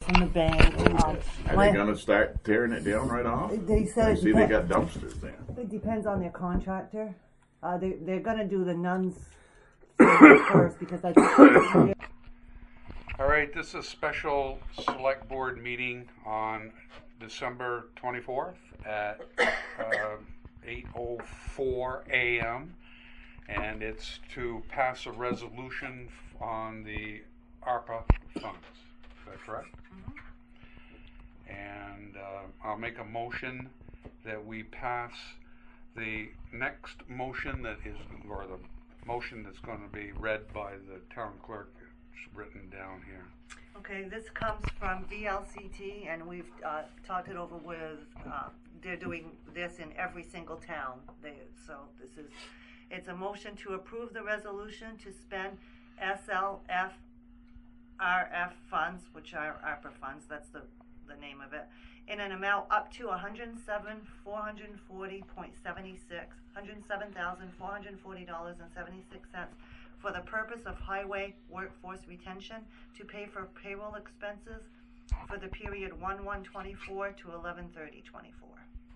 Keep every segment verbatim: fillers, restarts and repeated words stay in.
from the bank. Um, Are my- they gonna start tearing it down right off? They said I it see they got depends- dumpsters there. It depends on their contractor. Uh, they, they're gonna do the nuns first because I think All right, this is a special select board meeting on December twenty-fourth at uh, eight oh four a m and it's to pass a resolution f- on the ARPA funds. Is that correct? Mm-hmm. And uh, I'll make a motion that we pass the next motion that is, or the motion that's going to be read by the town clerk. It's written down here. Okay, this comes from V L C T, and we've uh, talked it over with, uh, they're doing this in every single town. They, so this is, it's a motion to approve the resolution to spend S L F R F funds, which are ARPA funds, that's the, the name of it, in an amount up to one hundred seven thousand four hundred forty dollars and seventy-six cents, one hundred seven thousand four hundred forty dollars and seventy-six cents for the purpose of highway workforce retention to pay for payroll expenses for the period one one twenty-four to eleven thirty twenty-four.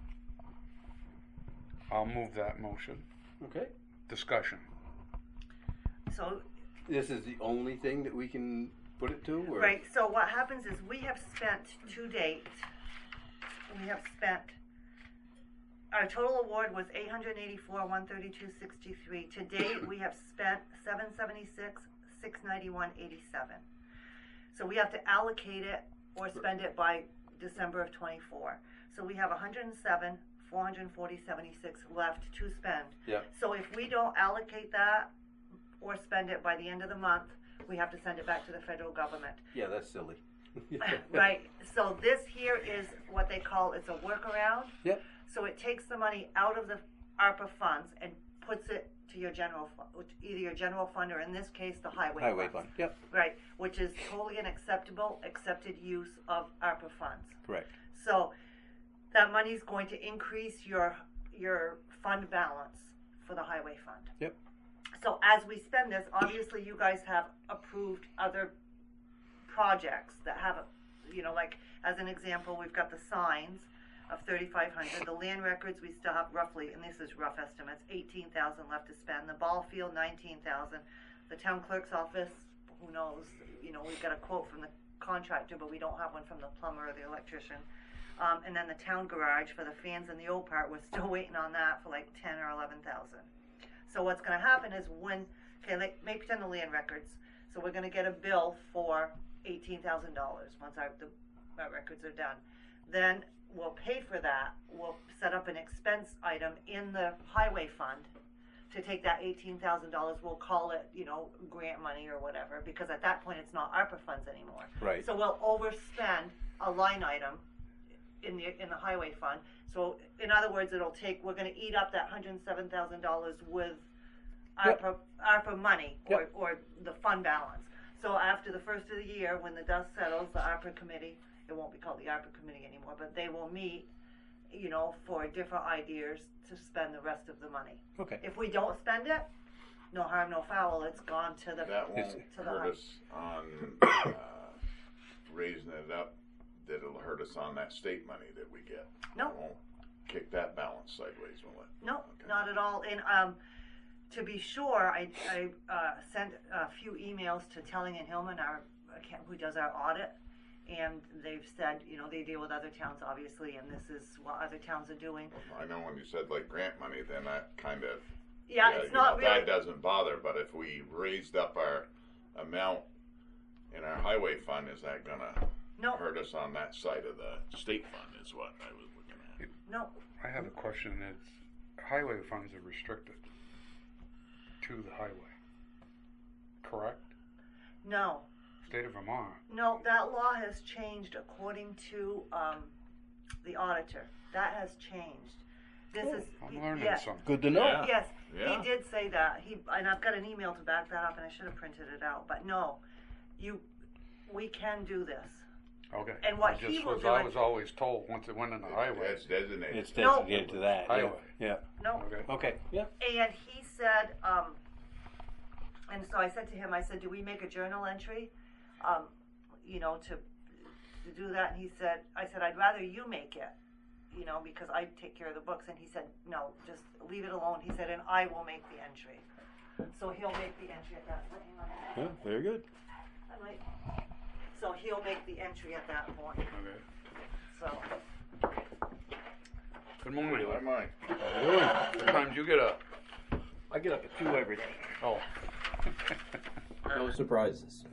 I'll move that motion. Okay. Discussion. So, This is the only thing that we can put it to? Or? right, so what happens is we have spent to date, we have spent, our total award was eight hundred eighty-four thousand one hundred thirty-two dollars and sixty-three cents. To date, we have spent seven hundred seventy-six thousand six hundred ninety-one dollars and eighty-seven cents. So we have to allocate it or spend it by December of twenty-four. So we have one hundred seven thousand four hundred forty dollars and seventy-six cents left to spend. Yeah. So if we don't allocate that or spend it by the end of the month, we have to send it back to the federal government. Yeah, that's silly. Right, so this here is what they call, it's a workaround. Yep. So it takes the money out of the ARPA funds and puts it to your general, fu- either your general fund or in this case, the highway fund. Highway fund, yep, Right, which is totally an acceptable, accepted use of ARPA funds. correct. So that money's going to increase your, your fund balance for the highway fund. Yep. So as we spend this, obviously you guys have approved other projects that have, a, you know, like as an example, we've got the signs of thirty-five hundred. The land records, we still have roughly, and this is rough estimates, eighteen thousand left to spend. The ball field, nineteen thousand. The town clerk's office, who knows? You know, we've got a quote from the contractor, but we don't have one from the plumber or the electrician. Um, and then the town garage for the fans in the old part, we're still waiting on that for like ten or eleven thousand. So what's going to happen is when, okay, like, maybe pretend the land records. So we're going to get a bill for eighteen thousand dollars once our, the, our records are done. Then we'll pay for that. We'll set up an expense item in the highway fund to take that eighteen thousand dollars. We'll call it, you know, grant money or whatever, because at that point it's not ARPA funds anymore. Right. So we'll overspend a line item in the in the highway fund. So in other words, it'll take, we're going to eat up that one hundred seven thousand dollars with Yep. ARPA, ARPA money or, Yep. or the fund balance. So after the first of the year, when the dust settles, the ARPA committee, it won't be called the ARPA committee anymore, but they will meet, you know, for different ideas to spend the rest of the money. Okay. If we don't spend it, no harm, no foul. It's gone to the That won't to the hurt high. us on uh, raising it up, that it'll hurt us on that state money that we get. No. It won't kick that balance sideways, will it? No, Okay. not at all. And um, to be sure, I, I uh, sent a few emails to Telling and Hillman, our account- who does our audit, and they've said, you know, they deal with other towns, obviously, and this is what other towns are doing. I know when you said like grant money, then that kind of, Yeah, it's you not know, really. that doesn't bother, but if we raised up our amount in our highway fund, is that gonna No, hurt us on that side of the state fund is what I was looking at. no. I have a question. It's highway funds are restricted to the highway, correct? No, State of Vermont. no, that law has changed according to um, the auditor. That has changed. This Oh, is, I'm learning yeah, something. Good to know. Yeah. yes, Yeah. he did say that. He and I've got an email to back that up, and I should have printed it out. But no, you, we can do this. Okay. And what I just he will was, do I is- was always told once it went in the highway. It's designated. It's No. designated to that. Highway. Yeah. No, Okay. Yeah. Okay. Yeah. and he said, um, and so I said to him, I said, do we make a journal entry, um, you know, to do that, and he said, I said, I'd rather you make it, you know, because I take care of the books, and he said, no, just leave it alone. He said, and I will make the entry. So he'll make the entry at that point. Hang on. Yeah, very good. I might- So he'll make the entry at that point, Okay. so. Good morning. I might. What time did you get up? I get up at two every day. Oh. No surprises.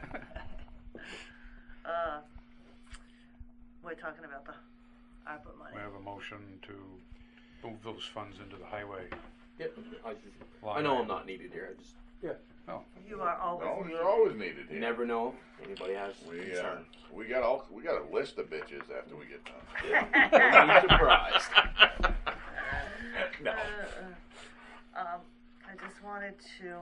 Uh, we're talking about the ARPA money. We have a motion to move those funds into the highway. Yeah, I, line I know I'm item. not needed here. I just yeah. You are always No, needed. you're always needed You here. never know. Anybody has We, uh, concern. we got all, we got a list of bitches after we get done. Don't be surprised. No. Uh, uh, um, I just wanted to,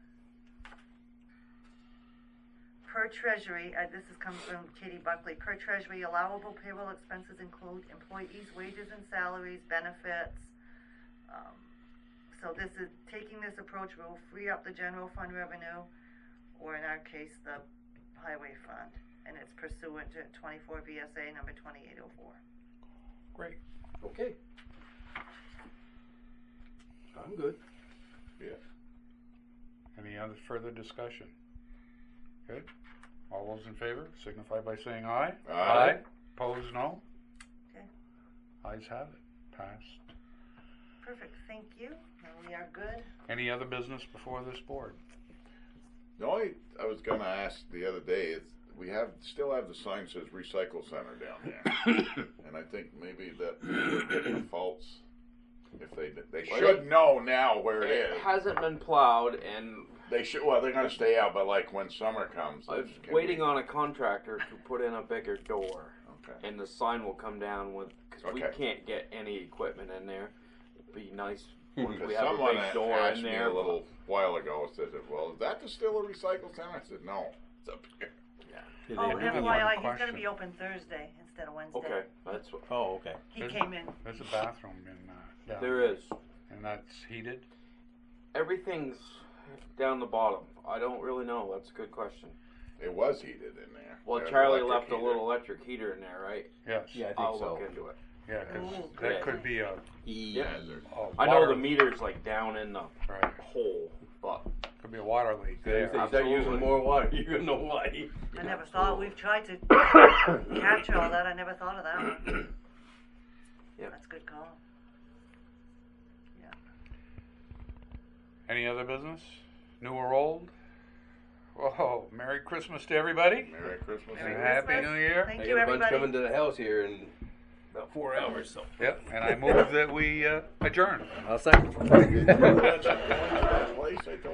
per Treasury, uh, this is comes from Katie Buckley, per Treasury, allowable payroll expenses include employees' wages and salaries, benefits. Um, so this is, taking this approach will free up the general fund revenue, or in our case, the highway fund, and it's pursuant to twenty-four V S A number twenty-eight oh four. Great. Okay. I'm good. Yeah. Any other further discussion? Good. All those in favor signify by saying aye. Aye. Opposed, no. Okay. Ayes have it. Passed. Perfect, thank you, and we are good. Any other business before this board? The only, I was gonna ask the other day is, we have, still have the sign that says recycle center down there. And I think maybe that we're getting the faults. If they, they Well, should it- know now where it It is. hasn't been plowed, and They should, well, they're gonna stay out, but like when summer comes. I'm this can waiting be- on a contractor to put in a bigger door, Okay. and the sign will come down with because we Okay. can't get any equipment in there. It'd be nice Hmm. once we have a Someone big door asked in me there. a little while ago, said, well, is that the still a recycle center? I said, no, it's up here. Oh, have F one Y I, he's question. gonna be open Thursday instead of Wednesday. Okay, that's what. Oh, okay. He There's- came in. There's a bathroom in uh, down There is. and that's heated. Everything's down the bottom. I don't really know. That's a good question. It was heated in there. Well, There's Charlie electric left a heater. little electric heater in there, right? Yes. Yeah, I think I'll so. look into it. Yeah, because Ooh, that good. could be a, Yeah. Hazard. a I know water, the meter's like down in the right. hole, but Could be a water leak there. If they start Absolutely. using more water, you're gonna know why. I never thought, we've tried to catch all that, I never thought of that one. Yeah. That's a good call. Any other business? New or old? Whoa! Merry Christmas to everybody. Merry Christmas. Merry And Happy Christmas. New Year. Thank I you, got a bunch everybody. coming to the house here in about four hours, so. Yep. And I move that we uh, adjourn. I'll second. Remember that place I told